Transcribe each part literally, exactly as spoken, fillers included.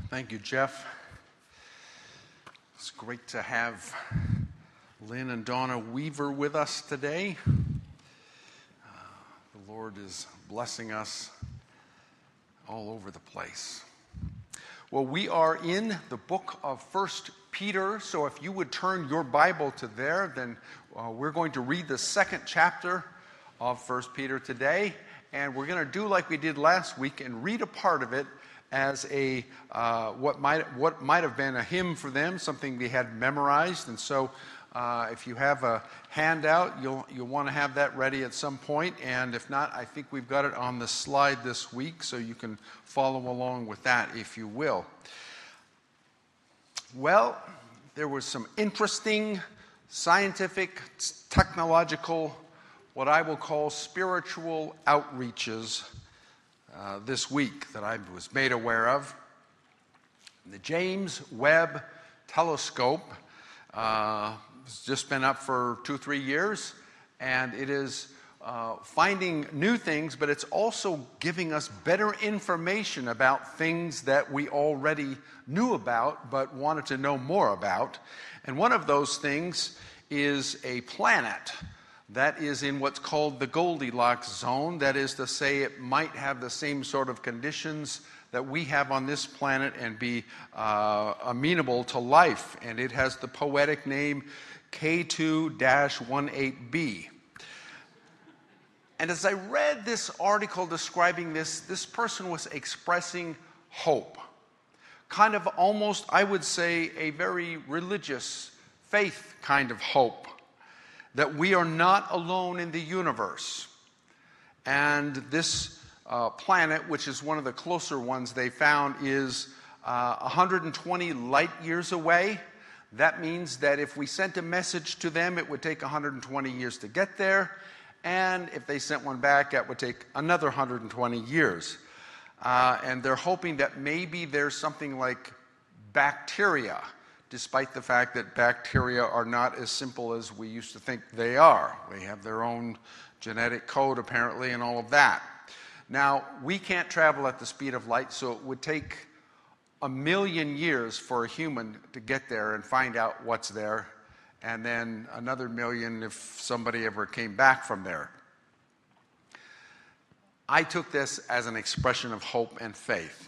Thank you, Jeff. It's great to have Lynn and Donna Weaver with us today. Uh, the Lord is blessing us all over the place. Well, we are in the book of First Peter, so if you would turn your Bible to there, then uh, we're going to read the second chapter of First Peter today, and we're going to do like we did last week and read a part of it as a uh, what might what might have been a hymn for them, something they had memorized. And so, uh, if you have a handout, you'll you'll want to have that ready at some point. And if not, I think we've got it on the slide this week, so you can follow along with that if you will. Well, there was some interesting scientific, technological, what I will call spiritual outreaches Uh, this week that I was made aware of. The James Webb Telescope uh, has just been up for two, three years, and it is uh, finding new things, but it's also giving us better information about things that we already knew about but wanted to know more about. And one of those things is a planet that is in what's called the Goldilocks zone. That is to say, it might have the same sort of conditions that we have on this planet and be uh, amenable to life. And it has the poetic name K two eighteen b. And as I read this article describing this, this person was expressing hope. Kind of almost, I would say, a very religious faith kind of hope. That we are not alone in the universe. And this uh, planet, which is one of the closer ones they found, is uh, one hundred twenty light years away. That means that if we sent a message to them, it would take one hundred twenty years to get there. And if they sent one back, that would take another one hundred twenty years. Uh, and they're hoping that maybe there's something like bacteria, despite the fact that bacteria are not as simple as we used to think they are. They have their own genetic code, apparently, and all of that. Now, we can't travel at the speed of light, so it would take a million years for a human to get there and find out what's there, and then another million if somebody ever came back from there. I took this as an expression of hope and faith.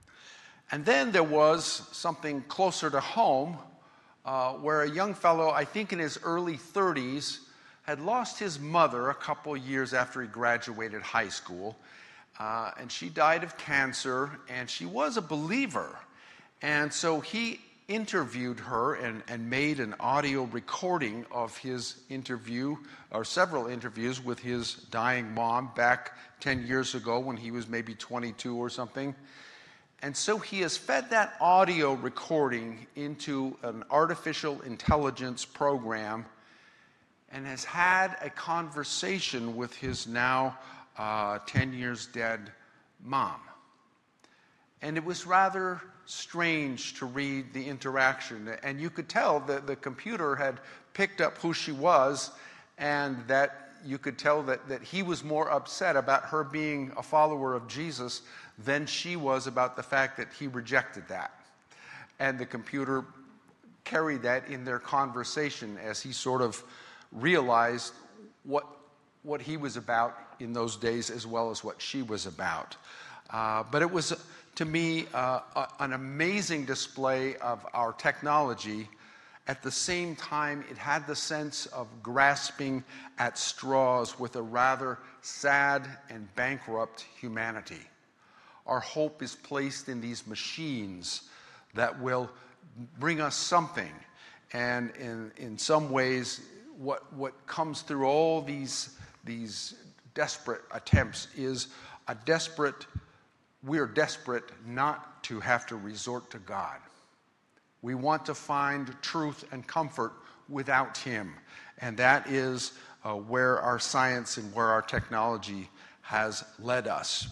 And then there was something closer to home uh, where a young fellow, I think in his early thirties, had lost his mother a couple years after he graduated high school. Uh, and she died of cancer, and she was a believer. And so he interviewed her and, and made an audio recording of his interview, or several interviews with his dying mom back ten years ago when he was maybe twenty-two or something. And so he has fed that audio recording into an artificial intelligence program and has had a conversation with his now uh, ten years dead mom. And it was rather strange to read the interaction. And you could tell that the computer had picked up who she was, and that you could tell that, that he was more upset about her being a follower of Jesus than she was about the fact that he rejected that. And the computer carried that in their conversation as he sort of realized what, what he was about in those days as well as what she was about. Uh, but it was, to me, uh, a, an amazing display of our technology. At the same time, it had the sense of grasping at straws with a rather sad and bankrupt humanity. Our hope is placed in these machines that will bring us something. And in, in some ways, what, what comes through all these, these desperate attempts is a desperate, we're desperate not to have to resort to God. We want to find truth and comfort without Him. And that is uh, where our science and where our technology has led us.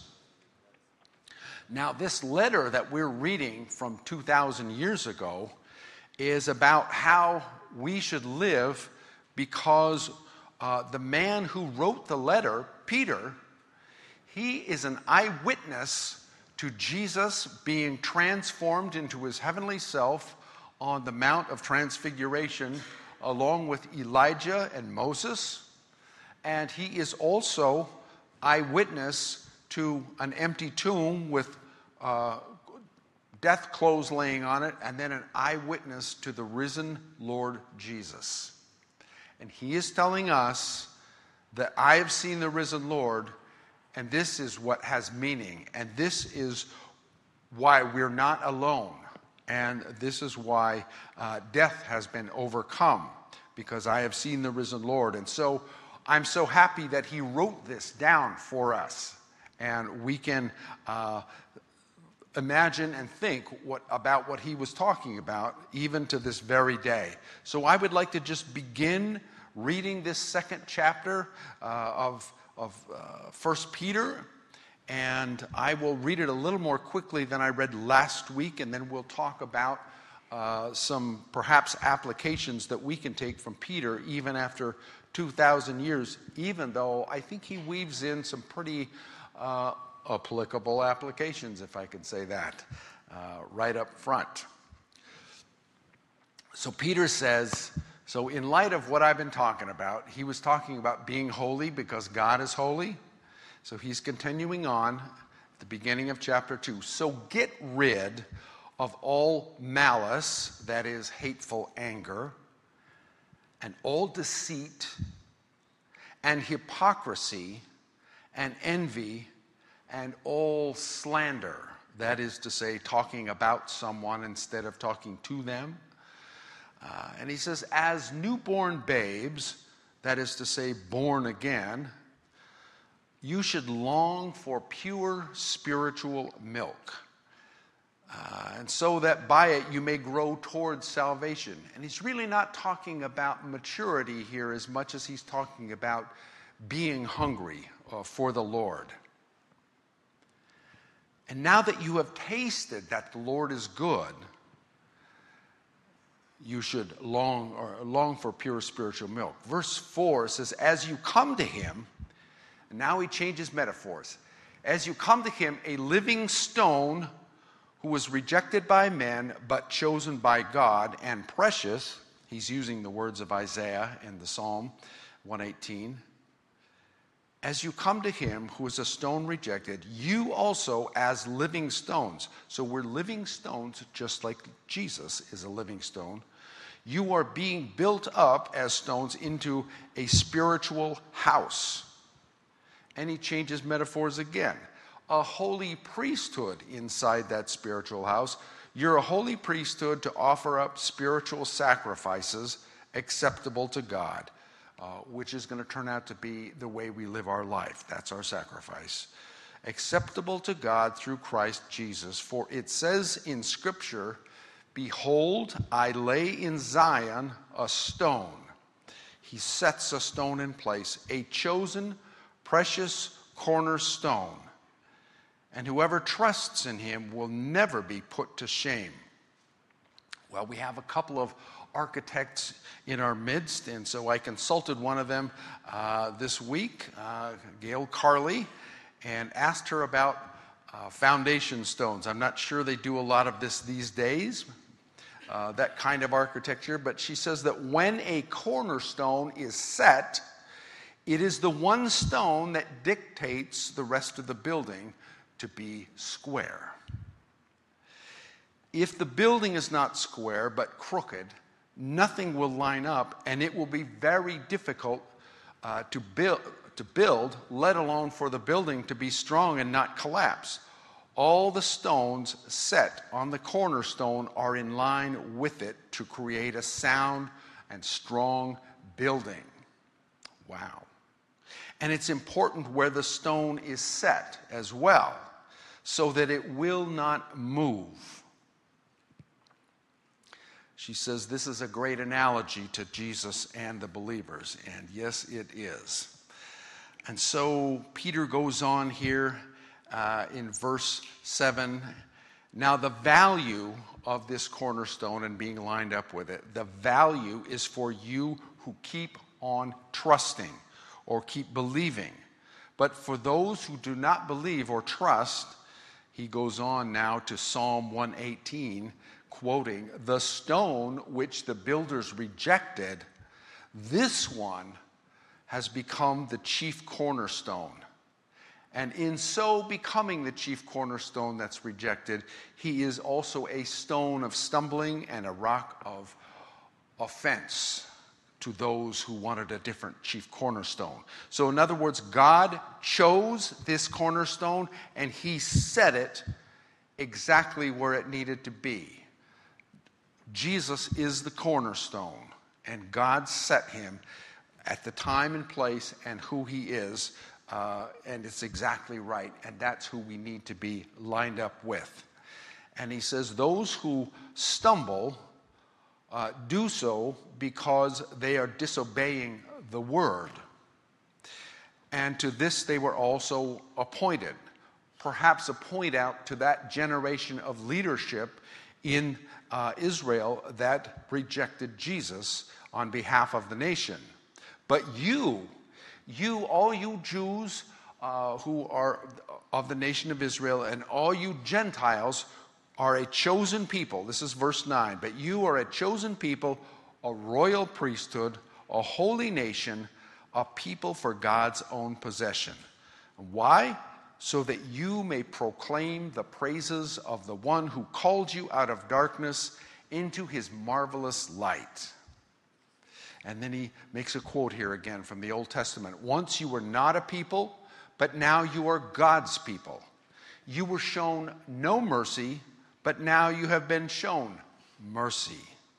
Now, this letter that we're reading from two thousand years ago is about how we should live, because uh, the man who wrote the letter, Peter, he is an eyewitness to Jesus being transformed into his heavenly self on the Mount of Transfiguration along with Elijah and Moses. And he is also eyewitness to an empty tomb with uh, death clothes laying on it, and then an eyewitness to the risen Lord Jesus. And he is telling us that I have seen the risen Lord, and this is what has meaning, and this is why we're not alone, and this is why uh, death has been overcome, because I have seen the risen Lord. And so I'm so happy that he wrote this down for us, and we can uh, imagine and think what, about what he was talking about even to this very day. So I would like to just begin reading this second chapter uh, of, of uh, First Peter, and I will read it a little more quickly than I read last week, and then we'll talk about uh, some perhaps applications that we can take from Peter even after two thousand years, even though I think he weaves in some pretty uh, applicable applications, if I could say that, uh, right up front. So Peter says, so in light of what I've been talking about, he was talking about being holy because God is holy. So he's continuing on at the beginning of chapter two. So get rid of all malice, that is hateful anger, and all deceit, and hypocrisy, and envy, and all slander, that is to say, talking about someone instead of talking to them. Uh, and he says, as newborn babes, that is to say, born again, you should long for pure spiritual milk, uh, and so that by it you may grow towards salvation. And he's really not talking about maturity here as much as he's talking about being hungry uh, for the Lord. And now that you have tasted that the Lord is good, you should long or long for pure spiritual milk. Verse four says, as you come to him, and now he changes metaphors. As you come to him, a living stone who was rejected by men but chosen by God and precious, he's using the words of Isaiah in the Psalm one eighteen. As you come to him who is a stone rejected, you also as living stones. So we're living stones just like Jesus is a living stone. You are being built up as stones into a spiritual house. And he changes metaphors again. A holy priesthood inside that spiritual house. You're a holy priesthood to offer up spiritual sacrifices acceptable to God. Uh, which is going to turn out to be the way we live our life. That's our sacrifice. Acceptable to God through Christ Jesus. For it says in Scripture, behold, I lay in Zion a stone. He sets a stone in place, a chosen, precious cornerstone. And whoever trusts in him will never be put to shame. Well, we have a couple of architects in our midst, and so I consulted one of them uh, this week, uh, Gail Carley, and asked her about uh, foundation stones. I'm not sure they do a lot of this these days, uh, that kind of architecture, but she says that when a cornerstone is set, it is the one stone that dictates the rest of the building to be square. If the building is not square but crooked, nothing will line up, and it will be very difficult uh, to build, to build, let alone for the building to be strong and not collapse. All the stones set on the cornerstone are in line with it to create a sound and strong building. Wow. And it's important where the stone is set as well, so that it will not move. She says this is a great analogy to Jesus and the believers, and yes, it is. And so Peter goes on here uh, in verse seven. Now the value of this cornerstone and being lined up with it, the value is for you who keep on trusting or keep believing. But for those who do not believe or trust, he goes on now to Psalm one eighteen, quoting, "The stone which the builders rejected, this one has become the chief cornerstone. And in so becoming the chief cornerstone that's rejected, he is also a stone of stumbling and a rock of offense to those who wanted a different chief cornerstone." So in other words, God chose this cornerstone and he set it exactly where it needed to be. Jesus is the cornerstone, and God set him at the time and place and who he is, uh, and it's exactly right, and that's who we need to be lined up with. And he says those who stumble Uh, do so because they are disobeying the word. And to this they were also appointed. Perhaps a point out to that generation of leadership in uh, Israel that rejected Jesus on behalf of the nation. But you, you, all you Jews uh, who are of the nation of Israel, and all you Gentiles are a chosen people. This is verse nine. "But you are a chosen people, a royal priesthood, a holy nation, a people for God's own possession." Why? "So that you may proclaim the praises of the one who called you out of darkness into his marvelous light." And then he makes a quote here again from the Old Testament. "Once you were not a people, but now you are God's people. You were shown no mercy, but now you have been shown mercy.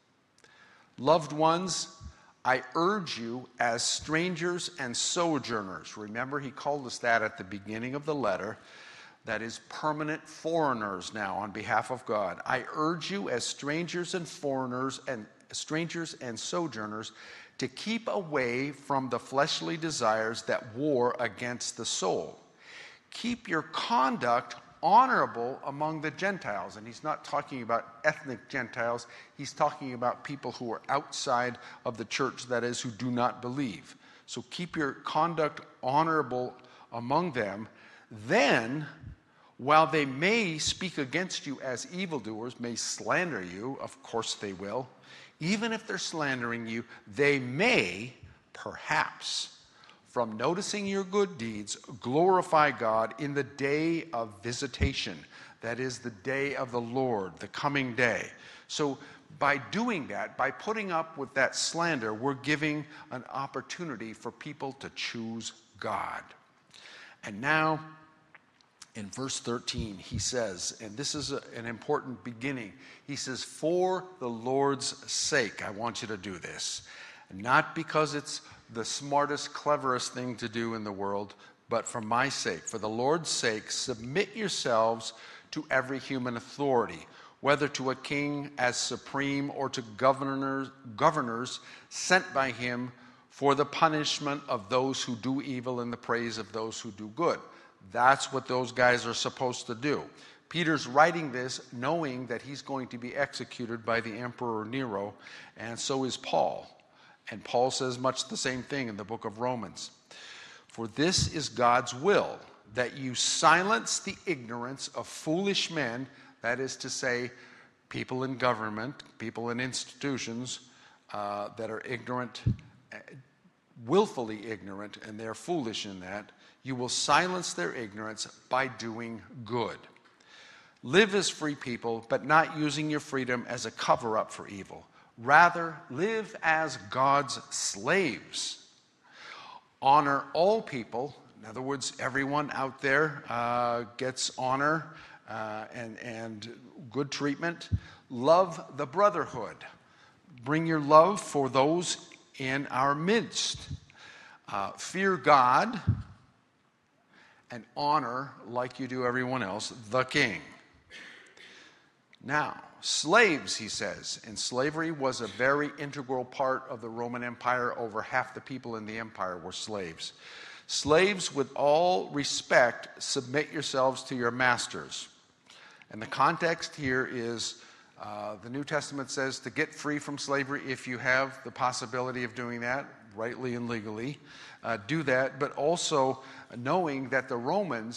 Loved ones, I urge you as strangers and sojourners." Remember, he called us that at the beginning of the letter. That is permanent foreigners now on behalf of God. "I urge you as strangers and foreigners and strangers and sojourners to keep away from the fleshly desires that war against the soul. Keep your conduct honorable among the Gentiles." And he's not talking about ethnic Gentiles. He's talking about people who are outside of the church, that is, who do not believe. So keep your conduct honorable among them. "Then, while they may speak against you as evildoers, may slander you," of course they will, "even if they're slandering you, they may, perhaps, from noticing your good deeds, glorify God in the day of visitation." That is the day of the Lord, the coming day. So by doing that, by putting up with that slander, we're giving an opportunity for people to choose God. And now, in verse thirteen, he says, and this is a, an important beginning, he says, "For the Lord's sake, I want you to do this. Not because it's the smartest, cleverest thing to do in the world, but for my sake. For the Lord's sake, submit yourselves to every human authority, whether to a king as supreme or to governors, governors sent by him for the punishment of those who do evil and the praise of those who do good." That's what those guys are supposed to do. Peter's writing this knowing that he's going to be executed by the Emperor Nero, and so is Paul. And Paul says much the same thing in the book of Romans. "For this is God's will, that you silence the ignorance of foolish men," that is to say, people in government, people in institutions uh, that are ignorant, willfully ignorant, and they're foolish in that. "You will silence their ignorance by doing good. Live as free people, but not using your freedom as a cover-up for evil. Rather, live as God's slaves. Honor all people." In other words, everyone out there uh, gets honor uh, and, and good treatment. "Love the brotherhood." Bring your love for those in our midst. Uh, fear God and honor, like you do everyone else, the king. Now, slaves, he says, and slavery was a very integral part of the Roman Empire. Over half the people in the empire were slaves. "Slaves, with all respect, submit yourselves to your masters." And the context here is uh, the New Testament says to get free from slavery if you have the possibility of doing that, rightly and legally, uh, do that, but also knowing that the Romans uh,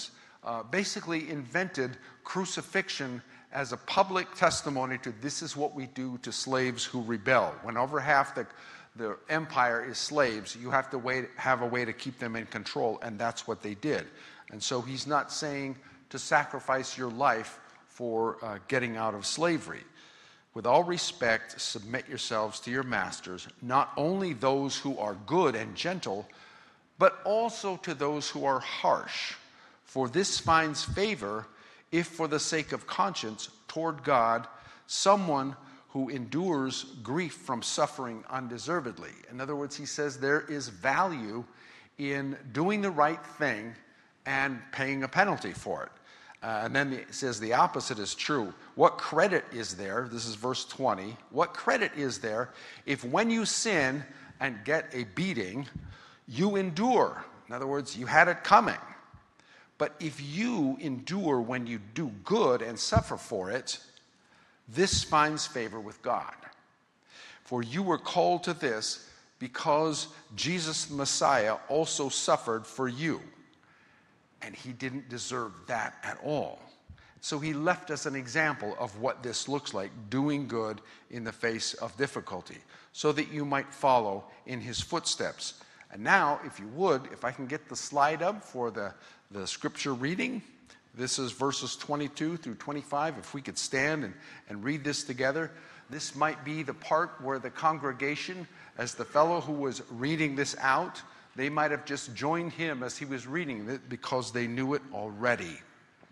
uh, basically invented crucifixion as a public testimony to this is what we do to slaves who rebel. When over half the, the empire is slaves, you have to wait, have a way to keep them in control, and that's what they did. And so he's not saying to sacrifice your life for uh, getting out of slavery. With all respect, submit yourselves to your masters, not only those who are good and gentle, but also to those who are harsh. For this finds favor if for the sake of conscience toward God, someone who endures grief from suffering undeservedly. In other words, he says there is value in doing the right thing and paying a penalty for it. Uh, and then it says the opposite is true. What credit is there? This is verse twenty. What credit is there if when you sin and get a beating, you endure? In other words, you had it coming. But if you endure when you do good and suffer for it, this finds favor with God. For you were called to this because Jesus the Messiah also suffered for you. And he didn't deserve that at all. So he left us an example of what this looks like, doing good in the face of difficulty, so that you might follow in his footsteps. And now, if you would, if I can get the slide up for the, the scripture reading. This is verses twenty-two through twenty-five. If we could stand and, and read this together. This might be the part where the congregation, as the fellow who was reading this out, they might have just joined him as he was reading it because they knew it already.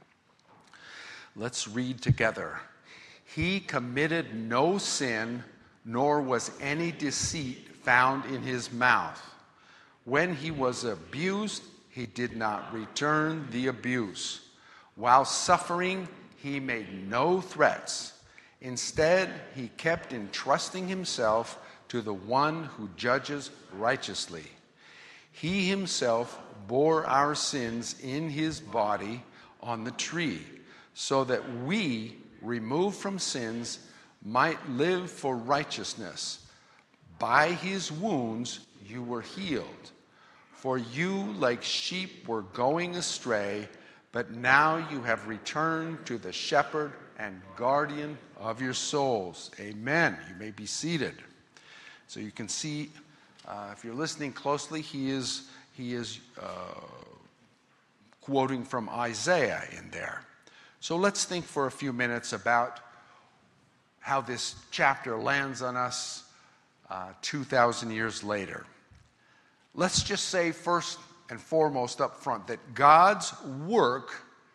Let's read together. He committed no sin, nor was any deceit found in his mouth. When he was abused, he did not return the abuse. While suffering, he made no threats. Instead, he kept entrusting himself to the one who judges righteously. He himself bore our sins in his body on the tree, so that we, removed from sins, might live for righteousness. By his wounds you were healed. For you, like sheep, were going astray, but now you have returned to the shepherd and guardian of your souls. Amen. You may be seated. So you can see, uh, if you're listening closely, he is, he is uh, quoting from Isaiah in there. So let's think for a few minutes about how this chapter lands on us uh, two thousand years later. Let's just say first and foremost up front that God's work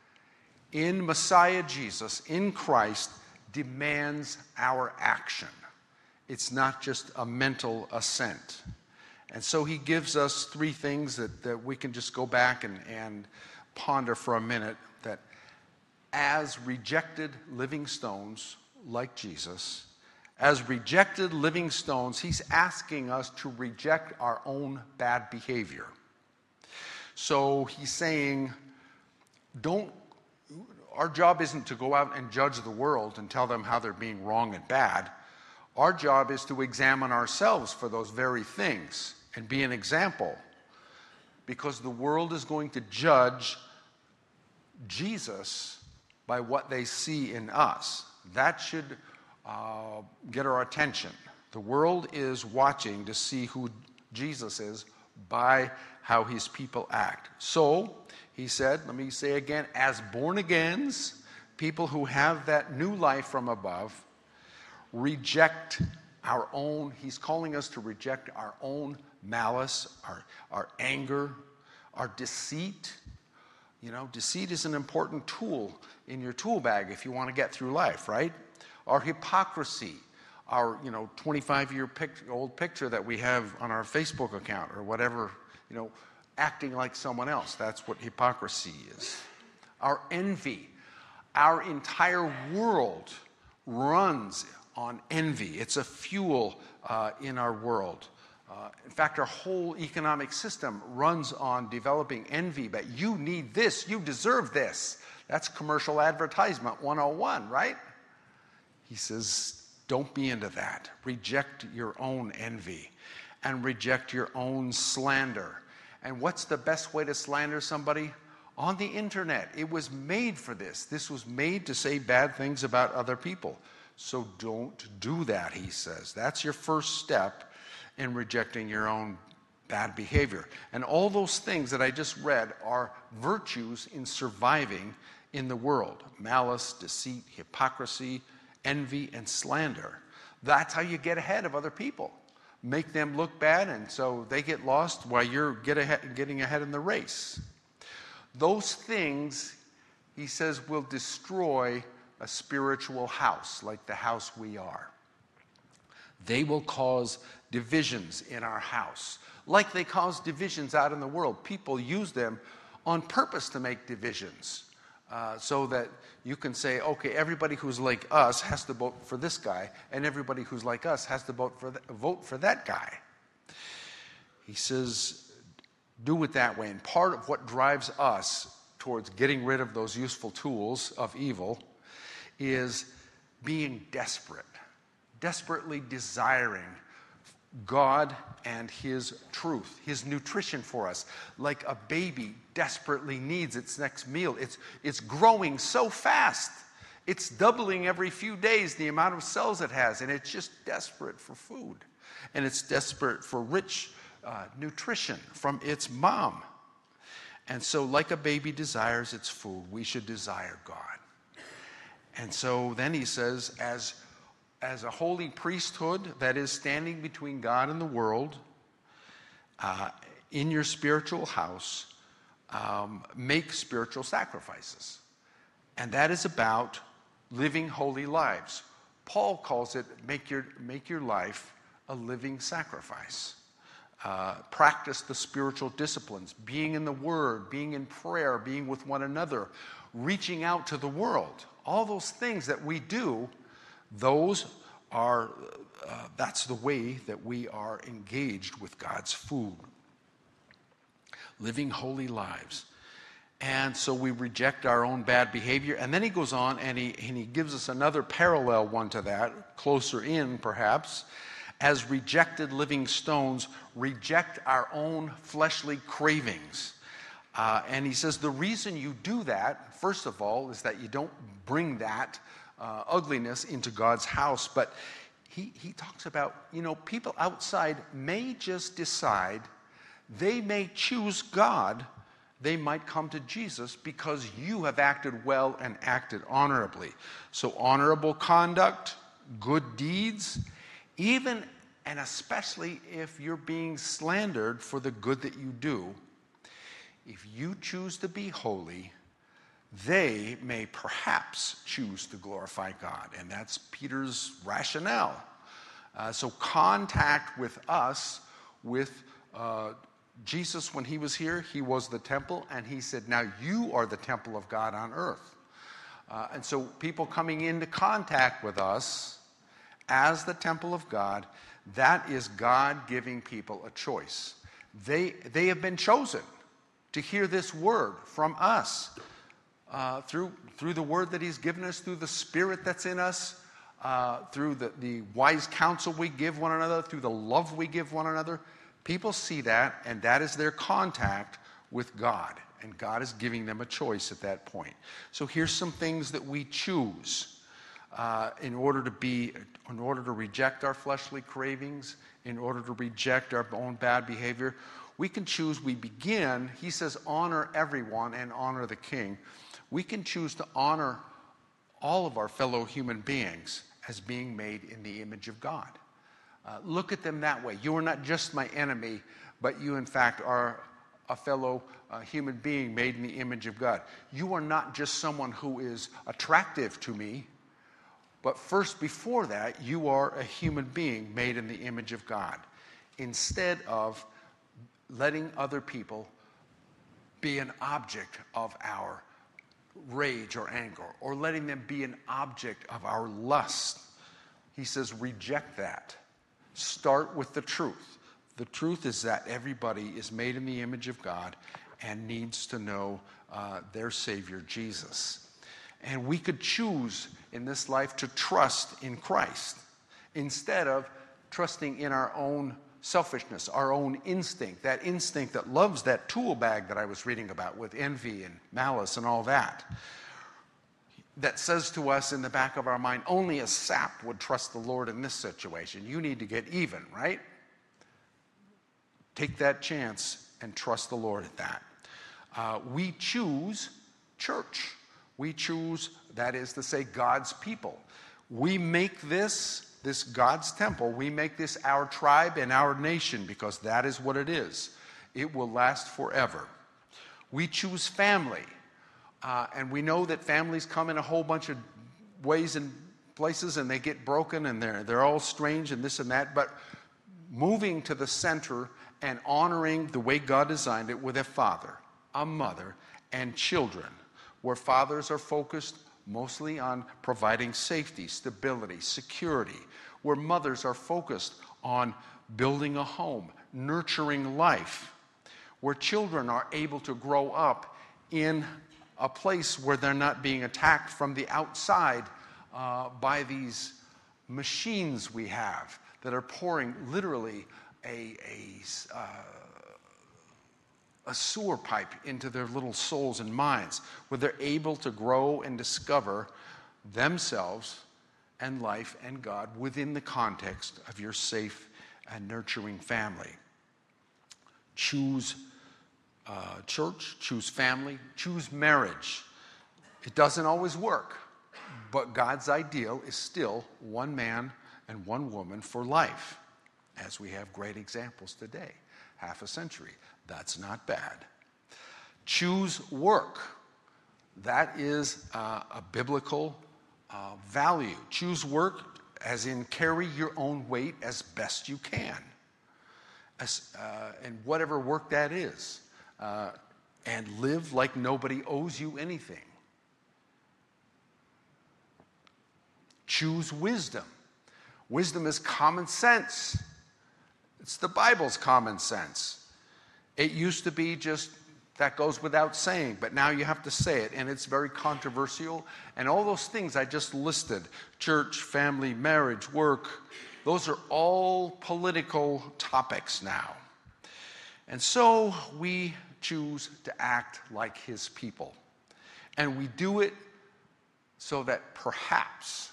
in Messiah Jesus, in Christ, demands our action. It's not just a mental assent. And so he gives us three things that, that we can just go back and, and ponder for a minute, that as rejected living stones like Jesus, as rejected living stones, he's asking us to reject our own bad behavior. So he's saying, don't, our job isn't to go out and judge the world and tell them how they're being wrong and bad. Our job is to examine ourselves for those very things and be an example, because the world is going to judge Jesus by what they see in us. That should uh, get our attention. The world is watching to see who Jesus is by how his people act. So, he said, let me say again, as born-agains, people who have that new life from above, reject our own, he's calling us to reject our own malice, our, our anger, our deceit. You know, deceit is an important tool in your tool bag if you want to get through life, right? Our hypocrisy, our, you know, twenty-five-year pic- old picture that we have on our Facebook account or whatever, you know, acting like someone else. That's what hypocrisy is. Our envy. Our entire world runs on envy. It's a fuel uh, in our world. Uh, in fact, our whole economic system runs on developing envy, but you need this, you deserve this. That's commercial advertisement one oh one, right? He says, don't be into that. Reject your own envy and reject your own slander. And what's the best way to slander somebody? on the internet. It was made for this. This was made to say bad things about other people. So don't do that, he says. That's your first step in rejecting your own bad behavior. And all those things that I just read are virtues in surviving in the world. Malice, deceit, hypocrisy, envy, and slander. That's how you get ahead of other people. Make them look bad, and so they get lost while you're get ahead, getting ahead in the race. Those things, he says, will destroy a spiritual house like the house we are. They will cause divisions in our house, like they cause divisions out in the world. People use them on purpose to make divisions, uh, so that you can say, okay, everybody who's like us has to vote for this guy, and everybody who's like us has to vote for, th- vote for that guy. He says, do it that way. And part of what drives us towards getting rid of those useful tools of evil is being desperate, desperately desiring God and his truth, his nutrition for us. Like a baby desperately needs its next meal. It's, it's growing so fast. It's doubling every few days the amount of cells it has, and it's just desperate for food. And it's desperate for rich uh, nutrition from its mom. And so like a baby desires its food, we should desire God. And so then he says, as as a holy priesthood that is standing between God and the world, uh, in your spiritual house, um, make spiritual sacrifices. And that is about living holy lives. Paul calls it, make your, make your life a living sacrifice. Uh, practice the spiritual disciplines, being in the Word, being in prayer, being with one another, reaching out to the world. All those things that we do, those are, uh, that's the way that we are engaged with God's food. Living holy lives. And so we reject our own bad behavior. And then he goes on and he, and he gives us another parallel one to that, closer in perhaps. As rejected living stones, reject our own fleshly cravings. Uh, and he says the reason you do that, first of all, is that you don't bring that uh, ugliness into God's house. But he, he talks about, you know, people outside may just decide, they may choose God, they might come to Jesus because you have acted well and acted honorably. So honorable conduct, good deeds, even and especially if you're being slandered for the good that you do, if you choose to be holy, they may perhaps choose to glorify God. And that's Peter's rationale. Uh, so contact with us, with uh, Jesus when he was here, he was the temple, and he said, now you are the temple of God on earth. Uh, and so people coming into contact with us as the temple of God, that is God giving people a choice. They, they have been chosen to hear this word from us uh, through, through the word that he's given us, through the Spirit that's in us, uh, through the, the wise counsel we give one another, through the love we give one another. People see that, and that is their contact with God. And God is giving them a choice at that point. So here's some things that we choose uh, in order to be, in order to reject our fleshly cravings, in order to reject our own bad behavior. We can choose, we begin, he says, honor everyone and honor the king. We can choose to honor all of our fellow human beings as being made in the image of God. Uh, look at them that way. You are not just my enemy, but you, in fact, are a fellow uh, human being made in the image of God. You are not just someone who is attractive to me, but first, before that, you are a human being made in the image of God. Instead of letting other people be an object of our rage or anger, or letting them be an object of our lust, he says, reject that. Start with the truth. The truth is that everybody is made in the image of God and needs to know uh, their Savior, Jesus. And we could choose in this life to trust in Christ instead of trusting in our own selfishness, our own instinct, that instinct that loves that tool bag that I was reading about with envy and malice and all that, that says to us in the back of our mind, only a sap would trust the Lord in this situation. You need to get even, right? Take that chance and trust the Lord at that. Uh, we choose church. We choose, that is to say, God's people. We make this, this God's temple, we make this our tribe and our nation because that is what it is. It will last forever. We choose family. Uh, and we know that families come in a whole bunch of ways and places, and they get broken, and they're, they're all strange and this and that. But moving to the center and honoring the way God designed it with a father, a mother, and children, where fathers are focused mostly on providing safety, stability, security, where mothers are focused on building a home, nurturing life, where children are able to grow up in a place where they're not being attacked from the outside uh, by these machines we have that are pouring literally a, a, uh, a sewer pipe into their little souls and minds, where they're able to grow and discover themselves and life and God within the context of your safe and nurturing family. Choose uh, church, choose family, choose marriage. It doesn't always work, but God's ideal is still one man and one woman for life, as we have great examples today, half a century. That's not bad. Choose work. That is uh, a biblical uh, value. Choose work as in carry your own weight as best you can, as, uh, and whatever work that is, uh, and live like nobody owes you anything. Choose wisdom. Wisdom is common sense. It's the Bible's common sense. It used to be just, that goes without saying, but now you have to say it, and it's very controversial. And all those things I just listed, church, family, marriage, work, those are all political topics now. And so we choose to act like his people. And we do it so that perhaps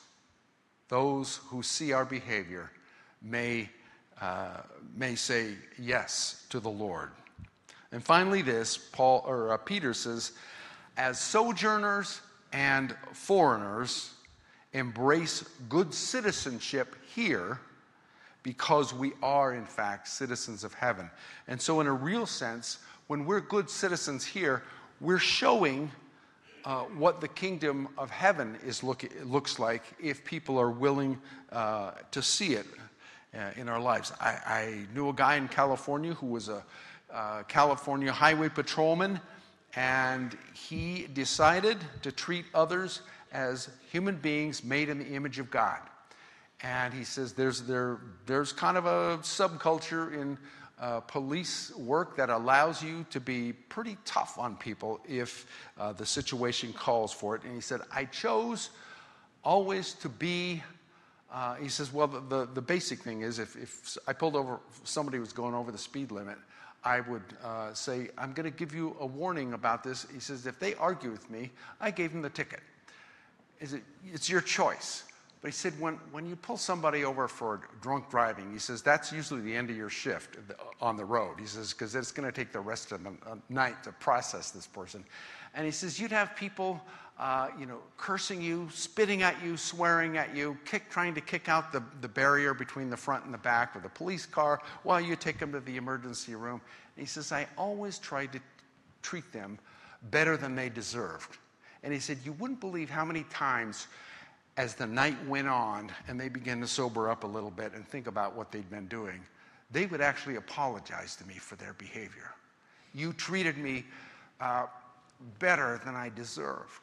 those who see our behavior may, uh, may say yes to the Lord. And finally this, Paul or uh, Peter says, as sojourners and foreigners, embrace good citizenship here because we are in fact citizens of heaven. And so in a real sense, when we're good citizens here, we're showing uh, what the kingdom of heaven is look, looks like if people are willing uh, to see it uh, in our lives. I, I knew a guy in California who was a Uh, California highway patrolman, and he decided to treat others as human beings made in the image of God. And he says there's there there's kind of a subculture in uh, police work that allows you to be pretty tough on people if uh, the situation calls for it. And he said, I chose always to be uh, he says, well, the, the, the basic thing is if, if I pulled over, if somebody was going over the speed limit, I would uh, say, I'm going to give you a warning about this. He says, if they argue with me, I gave them the ticket. Is it, it's your choice. But he said, when, when you pull somebody over for drunk driving, he says, that's usually the end of your shift on the road. He says, because it's going to take the rest of the night to process this person. And he says, you'd have people, uh, you know, cursing you, spitting at you, swearing at you, kick, trying to kick out the, the barrier between the front and the back with a police car while you take them to the emergency room. And he says, I always tried to treat them better than they deserved. And he said, you wouldn't believe how many times as the night went on and they began to sober up a little bit and think about what they'd been doing, they would actually apologize to me for their behavior. You treated me uh, better than I deserved.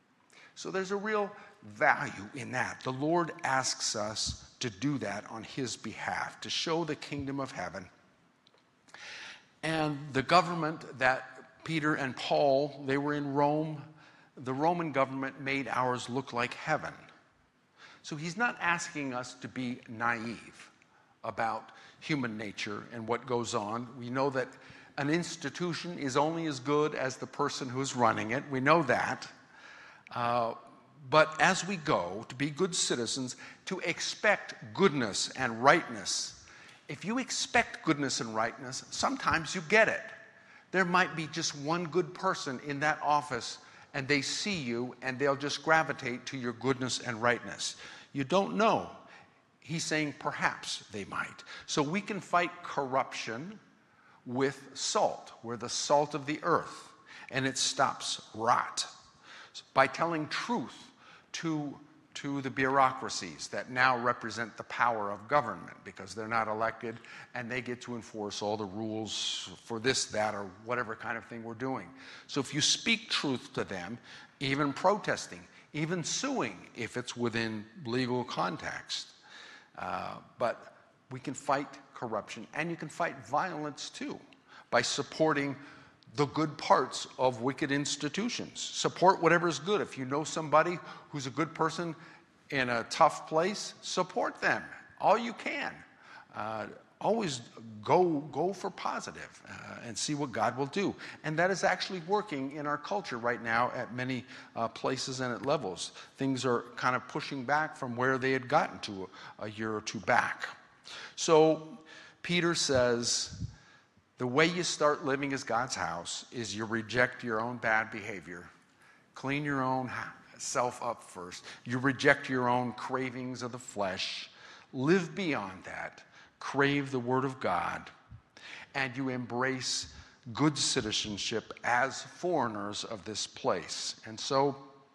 So there's a real value in that. The Lord asks us to do that on his behalf, to show the kingdom of heaven. And the government that Peter and Paul, they were in Rome. The Roman government made ours look like heaven. So he's not asking us to be naive. about human nature and what goes on. We know that an institution is only as good as the person who's running it. We know that. Uh, but as we go to be good citizens, to expect goodness and rightness, if you expect goodness and rightness, sometimes you get it. There might be just one good person in that office, and they see you, and they'll just gravitate to your goodness and rightness. You don't know. He's saying perhaps they might. So we can fight corruption with salt. We're the salt of the earth, and it stops rot. By telling truth to, to the bureaucracies that now represent the power of government, because they're not elected, and they get to enforce all the rules for this, that, or whatever kind of thing we're doing. So if you speak truth to them, even protesting, even suing if it's within legal context, uh, but we can fight corruption, and you can fight violence too by supporting the good parts of wicked institutions. Support whatever's good. If you know somebody who's a good person in a tough place, support them all you can. Uh, always go, go for positive, uh, and see what God will do. And that is actually working in our culture right now at many uh, places and at levels. Things are kind of pushing back from where they had gotten to a, a year or two back. So Peter says, the way you start living as God's house is you reject your own bad behavior. Clean your own self up first. You reject your own cravings of the flesh. Live beyond that. Crave the Word of God. And you embrace good citizenship as foreigners of this place. And so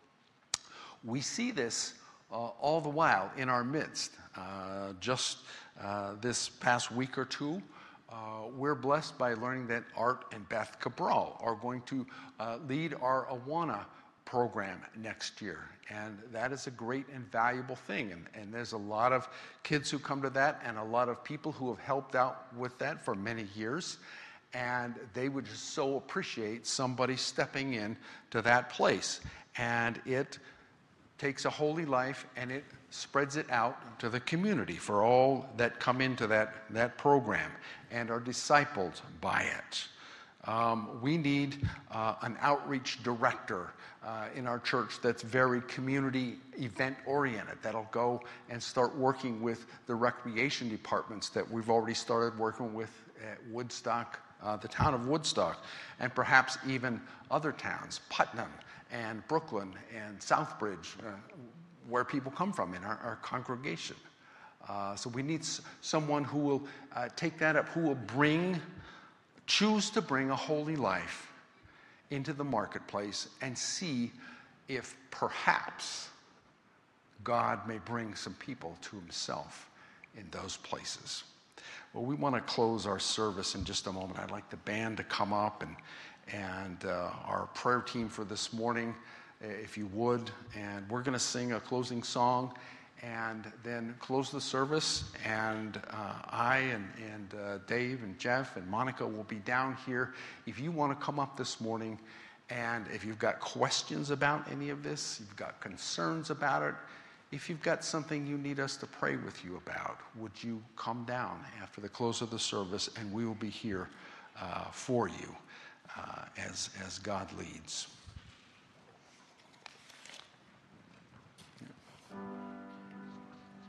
we see this uh, all the while in our midst. Uh, just uh, this past week or two, Uh, we're blessed by learning that Art and Beth Cabral are going to uh, lead our Awana program next year. And that is a great and valuable thing. And, and there's a lot of kids who come to that and a lot of people who have helped out with that for many years. And they would just so appreciate somebody stepping in to that place. And it takes a holy life and it spreads it out to the community for all that come into that, that program and are discipled by it. Um, we need uh, an outreach director uh, in our church that's very community event oriented, that'll go and start working with the recreation departments that we've already started working with at Woodstock, uh, the town of Woodstock, and perhaps even other towns, Putnam and Brooklyn and Southbridge, uh, where people come from in our, our congregation. Uh, so we need s- someone who will uh, take that up, who will bring, choose to bring a holy life into the marketplace and see if perhaps God may bring some people to himself in those places. Well, we want to close our service in just a moment. I'd like the band to come up and, and uh, our prayer team for this morning, if you would. And we're going to sing a closing song and then close the service. And uh, I and, and uh, Dave and Jeff and Monica will be down here. If you want to come up this morning, and if you've got questions about any of this, you've got concerns about it, if you've got something you need us to pray with you about, would you come down after the close of the service, and we will be here uh, for you uh, as, as God leads.